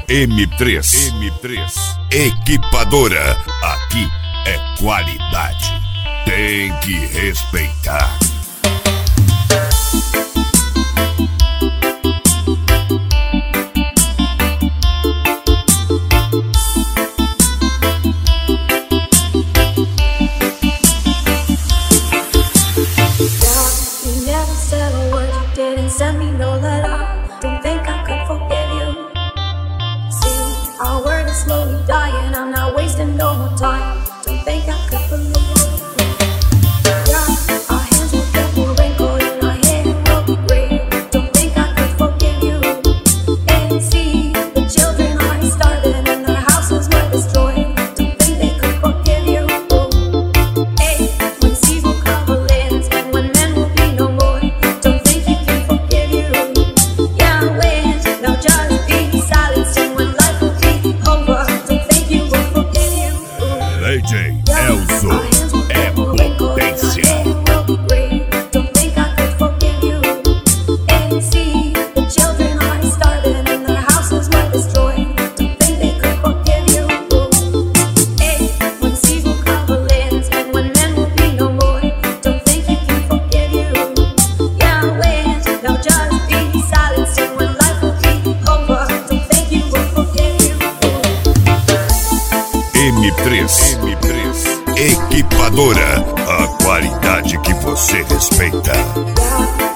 M3. Equipadora. Aqui é qualidade. Tem que respeitar. Send me no letter. Don't think I could forgive you. See, our word is slowly dying. I'm not wasting no more time. Don't think I could believe you. Yeah, our hands will get more wrinkled and our hair will be gray. Don't think I could forgive you. And see, the children are starving and their houses were destroyed. Don't think they could forgive you. Hey, when seas will cover lands and when men will be no more. Don't think you can forgive you. Yeah, wish they'll just be silencing when life will be over. Don't think you will forgive you. DJ Elzo é potência. Don't think I could forgive you. And see, the children are starving and their houses were destroyed. Don't think they could forgive you. Hey, when seas will cover lands and when men will be no more. Don't think you can forgive you. Yeah, wish they'll just be silencing when life will be over. Don't think you will forgive you. M3. Equipadora. A qualidade que você respeita. Yeah.